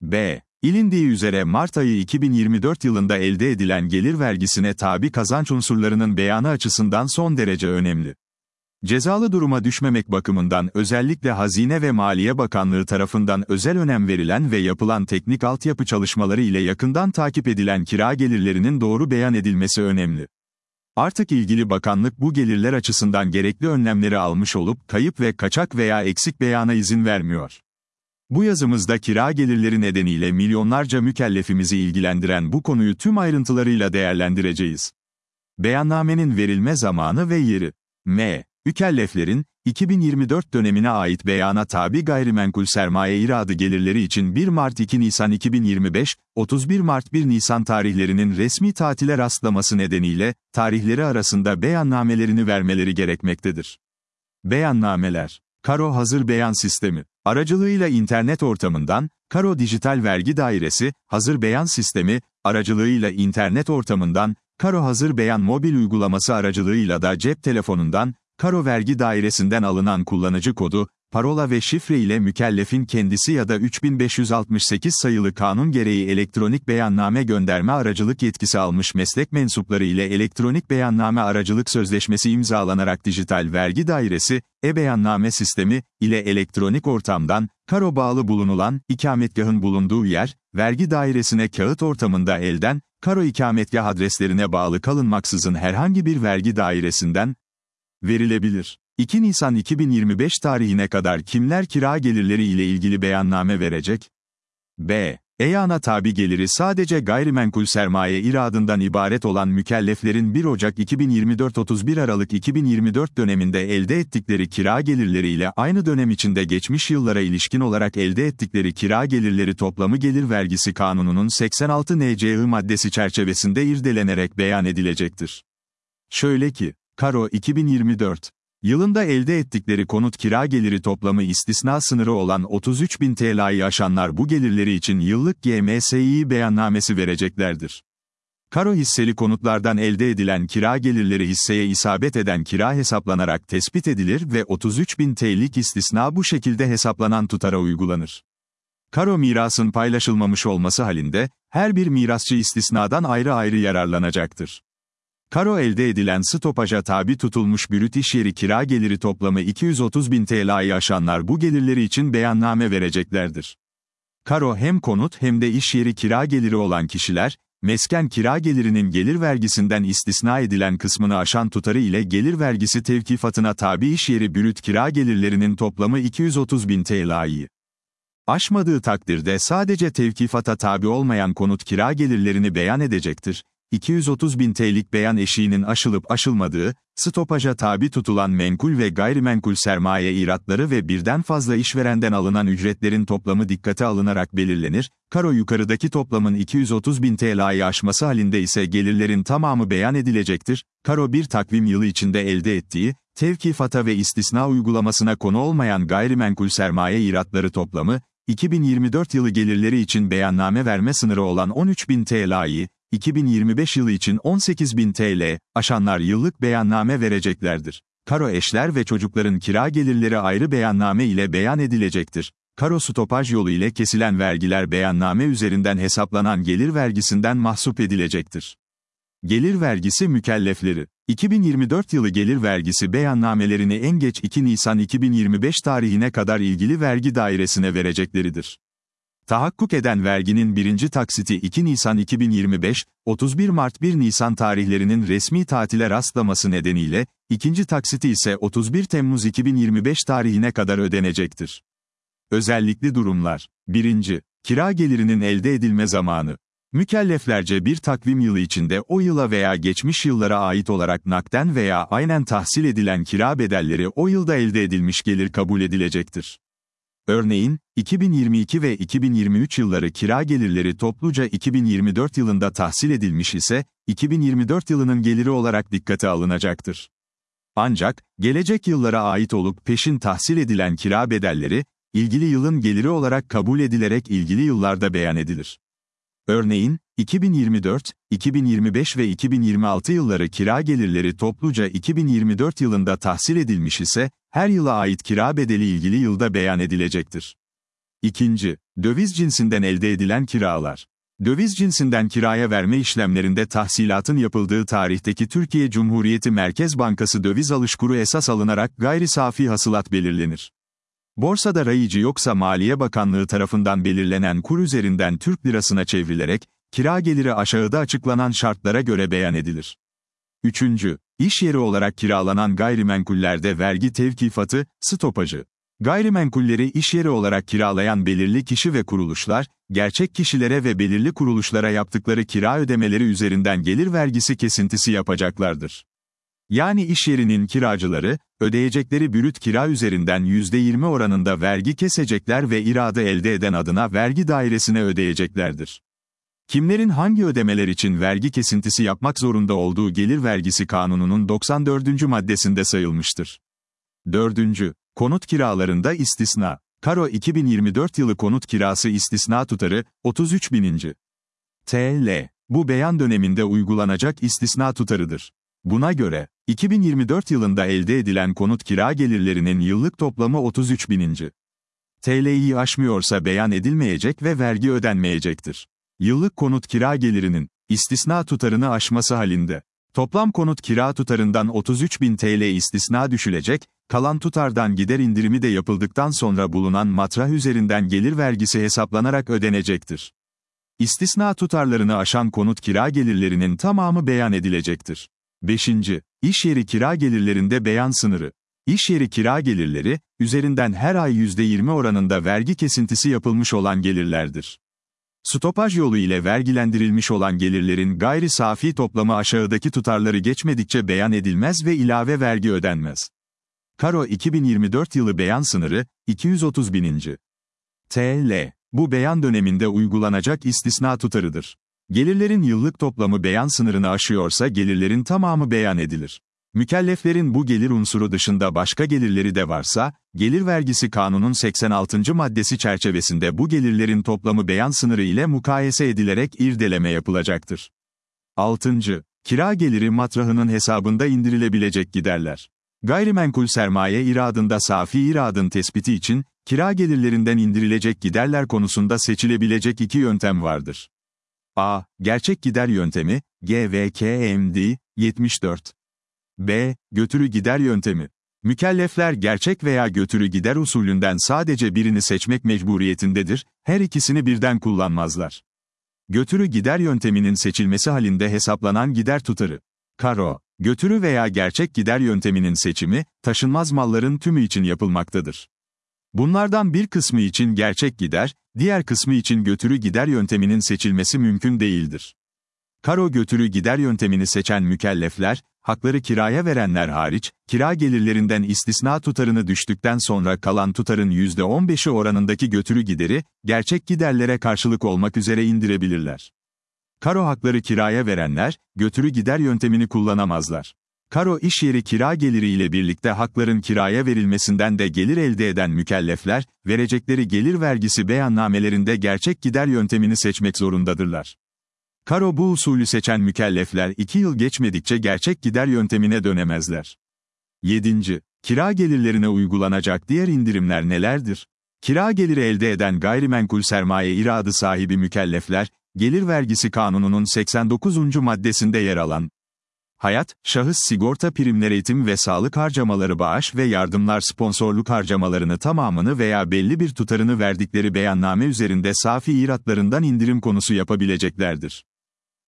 B. İlindiği üzere Mart ayı 2024 yılında elde edilen gelir vergisine tabi kazanç unsurlarının beyanı açısından son derece önemli. Cezalı duruma düşmemek bakımından özellikle Hazine ve Maliye Bakanlığı tarafından özel önem verilen ve yapılan teknik altyapı çalışmaları ile yakından takip edilen kira gelirlerinin doğru beyan edilmesi önemli. Artık ilgili bakanlık bu gelirler açısından gerekli önlemleri almış olup kayıp ve kaçak veya eksik beyana izin vermiyor. Bu yazımızda kira gelirleri nedeniyle milyonlarca mükellefimizi ilgilendiren bu konuyu tüm ayrıntılarıyla değerlendireceğiz. Beyannamenin verilme zamanı ve yeri. Mükelleflerin, 2024 dönemine ait beyana tabi gayrimenkul sermaye iradı gelirleri için 1 Mart 2 Nisan 2025, 31 Mart 1 Nisan tarihlerinin resmi tatile rastlaması nedeniyle, tarihleri arasında beyannamelerini vermeleri gerekmektedir. Beyannameler. Karo Hazır Beyan Sistemi aracılığıyla internet ortamından, Karo Dijital Vergi Dairesi, Hazır Beyan Sistemi aracılığıyla internet ortamından, Karo Hazır Beyan mobil uygulaması aracılığıyla da cep telefonundan, Karo Vergi Dairesi'nden alınan kullanıcı kodu, parola ve şifre ile mükellefin kendisi ya da 3568 sayılı kanun gereği elektronik beyanname gönderme aracılık yetkisi almış meslek mensupları ile elektronik beyanname aracılık sözleşmesi imzalanarak Dijital Vergi Dairesi, e-beyanname sistemi ile elektronik ortamdan, Karo bağlı bulunulan, ikametgahın bulunduğu yer, vergi dairesine kağıt ortamında elden, Karo ikametgah adreslerine bağlı kalınmaksızın herhangi bir vergi dairesinden verilebilir. 2 Nisan 2025 tarihine kadar kimler kira gelirleri ile ilgili beyanname verecek? B. EYAN'a tabi geliri sadece gayrimenkul sermaye iradından ibaret olan mükelleflerin 1 Ocak 2024-31 Aralık 2024 döneminde elde ettikleri kira gelirleri ile aynı dönem içinde geçmiş yıllara ilişkin olarak elde ettikleri kira gelirleri toplamı gelir vergisi kanununun 86 NCI maddesi çerçevesinde irdelenerek beyan edilecektir. Şöyle ki, Karo 2024 yılında elde ettikleri konut kira geliri toplamı istisna sınırı olan 33.000 TL'yi aşanlar bu gelirleri için yıllık GMSİ beyannamesi vereceklerdir. Karo hisseli konutlardan elde edilen kira gelirleri hisseye isabet eden kira hesaplanarak tespit edilir ve 33.000 TL'lik istisna bu şekilde hesaplanan tutara uygulanır. Karo mirasın paylaşılmamış olması halinde, her bir mirasçı istisnadan ayrı ayrı yararlanacaktır. Karo elde edilen stopaja tabi tutulmuş brüt iş yeri kira geliri toplamı 230.000 TL'yi aşanlar bu gelirleri için beyanname vereceklerdir. Karo hem konut hem de iş yeri kira geliri olan kişiler, mesken kira gelirinin gelir vergisinden istisna edilen kısmını aşan tutarı ile gelir vergisi tevkifatına tabi iş yeri brüt kira gelirlerinin toplamı 230.000 TL'yi aşmadığı takdirde sadece tevkifata tabi olmayan konut kira gelirlerini beyan edecektir. 230.000 TL'lik beyan eşiğinin aşılıp aşılmadığı, stopaja tabi tutulan menkul ve gayrimenkul sermaye iratları ve birden fazla işverenden alınan ücretlerin toplamı dikkate alınarak belirlenir. Karo yukarıdaki toplamın 230.000 TL'yi aşması halinde ise gelirlerin tamamı beyan edilecektir. Karo bir takvim yılı içinde elde ettiği, tevkifata ve istisna uygulamasına konu olmayan gayrimenkul sermaye iratları toplamı, 2024 yılı gelirleri için beyanname verme sınırı olan 13.000 TL'yi, 2025 yılı için 18.000 TL, aşanlar yıllık beyanname vereceklerdir. Karo eşler ve çocukların kira gelirleri ayrı beyanname ile beyan edilecektir. Karo stopaj yolu ile kesilen vergiler beyanname üzerinden hesaplanan gelir vergisinden mahsup edilecektir. Gelir vergisi mükellefleri. 2024 yılı gelir vergisi beyannamelerini en geç 2 Nisan 2025 tarihine kadar ilgili vergi dairesine verecekleridir. Tahakkuk eden verginin birinci taksiti 2 Nisan 2025, 31 Mart 1 Nisan tarihlerinin resmi tatile rastlaması nedeniyle, ikinci taksiti ise 31 Temmuz 2025 tarihine kadar ödenecektir. Özellikli durumlar. 1. Kira gelirinin elde edilme zamanı. Mükelleflerce bir takvim yılı içinde o yıla veya geçmiş yıllara ait olarak nakden veya aynen tahsil edilen kira bedelleri o yılda elde edilmiş gelir kabul edilecektir. Örneğin, 2022 ve 2023 yılları kira gelirleri topluca 2024 yılında tahsil edilmiş ise, 2024 yılının geliri olarak dikkate alınacaktır. Ancak, gelecek yıllara ait olup peşin tahsil edilen kira bedelleri, ilgili yılın geliri olarak kabul edilerek ilgili yıllarda beyan edilir. Örneğin, 2024, 2025 ve 2026 yılları kira gelirleri topluca 2024 yılında tahsil edilmiş ise, her yıla ait kira bedeli ilgili yılda beyan edilecektir. 2. Döviz cinsinden elde edilen kiralar. Döviz cinsinden kiraya verme işlemlerinde tahsilatın yapıldığı tarihteki Türkiye Cumhuriyeti Merkez Bankası döviz alışkuru esas alınarak gayri safi hasılat belirlenir. Borsada rayicı yoksa Maliye Bakanlığı tarafından belirlenen kur üzerinden Türk lirasına çevrilerek, kira geliri aşağıda açıklanan şartlara göre beyan edilir. 3. İş yeri olarak kiralanan gayrimenkullerde vergi tevkifatı, stopajı. Gayrimenkulleri iş yeri olarak kiralayan belirli kişi ve kuruluşlar, gerçek kişilere ve belirli kuruluşlara yaptıkları kira ödemeleri üzerinden gelir vergisi kesintisi yapacaklardır. Yani iş yerinin kiracıları, ödeyecekleri brüt kira üzerinden %20 oranında vergi kesecekler ve iradı elde eden adına vergi dairesine ödeyeceklerdir. Kimlerin hangi ödemeler için vergi kesintisi yapmak zorunda olduğu Gelir Vergisi Kanunu'nun 94. maddesinde sayılmıştır. 4. Konut kiralarında istisna. Karo 2024 yılı konut kirası istisna tutarı, 33.000 TL. Bu beyan döneminde uygulanacak istisna tutarıdır. Buna göre, 2024 yılında elde edilen konut kira gelirlerinin yıllık toplamı 33.000 TL'yi aşmıyorsa beyan edilmeyecek ve vergi ödenmeyecektir. Yıllık konut kira gelirinin, istisna tutarını aşması halinde, toplam konut kira tutarından 33.000 TL istisna düşülecek, kalan tutardan gider indirimi de yapıldıktan sonra bulunan matrah üzerinden gelir vergisi hesaplanarak ödenecektir. İstisna tutarlarını aşan konut kira gelirlerinin tamamı beyan edilecektir. 5. İş yeri kira gelirlerinde beyan sınırı. İş yeri kira gelirleri, üzerinden her ay %20 oranında vergi kesintisi yapılmış olan gelirlerdir. Stopaj yolu ile vergilendirilmiş olan gelirlerin gayri safi toplamı aşağıdaki tutarları geçmedikçe beyan edilmez ve ilave vergi ödenmez. Karo 2024 yılı beyan sınırı, 230.000 TL. Bu beyan döneminde uygulanacak istisna tutarıdır. Gelirlerin yıllık toplamı beyan sınırını aşıyorsa gelirlerin tamamı beyan edilir. Mükelleflerin bu gelir unsuru dışında başka gelirleri de varsa, Gelir Vergisi Kanunu'nun 86. maddesi çerçevesinde bu gelirlerin toplamı beyan sınırı ile mukayese edilerek irdeleme yapılacaktır. 6. Kira geliri matrahının hesabında indirilebilecek giderler. Gayrimenkul sermaye iradında safi iradın tespiti için, kira gelirlerinden indirilecek giderler konusunda seçilebilecek iki yöntem vardır. A. Gerçek gider yöntemi, GVKMD, 74. B. Götürü gider yöntemi. Mükellefler gerçek veya götürü gider usulünden sadece birini seçmek mecburiyetindedir, her ikisini birden kullanmazlar. Götürü gider yönteminin seçilmesi halinde hesaplanan gider tutarı. Karo. Götürü veya gerçek gider yönteminin seçimi, taşınmaz malların tümü için yapılmaktadır. Bunlardan bir kısmı için gerçek gider, diğer kısmı için götürü gider yönteminin seçilmesi mümkün değildir. Karo götürü gider yöntemini seçen mükellefler, hakları kiraya verenler hariç, kira gelirlerinden istisna tutarını düştükten sonra kalan tutarın %15'i oranındaki götürü gideri, gerçek giderlere karşılık olmak üzere indirebilirler. Karo hakları kiraya verenler, götürü gider yöntemini kullanamazlar. Karo iş yeri kira geliri ile birlikte hakların kiraya verilmesinden de gelir elde eden mükellefler, verecekleri gelir vergisi beyannamelerinde gerçek gider yöntemini seçmek zorundadırlar. Karo bu usulü seçen mükellefler 2 yıl geçmedikçe gerçek gider yöntemine dönemezler. 7. Kira gelirlerine uygulanacak diğer indirimler nelerdir? Kira geliri elde eden gayrimenkul sermaye iradı sahibi mükellefler, Gelir Vergisi Kanunu'nun 89. maddesinde yer alan hayat, şahıs sigorta primleri eğitim ve sağlık harcamaları bağış ve yardımlar sponsorluk harcamalarını tamamını veya belli bir tutarını verdikleri beyanname üzerinde safi iratlarından indirim konusu yapabileceklerdir.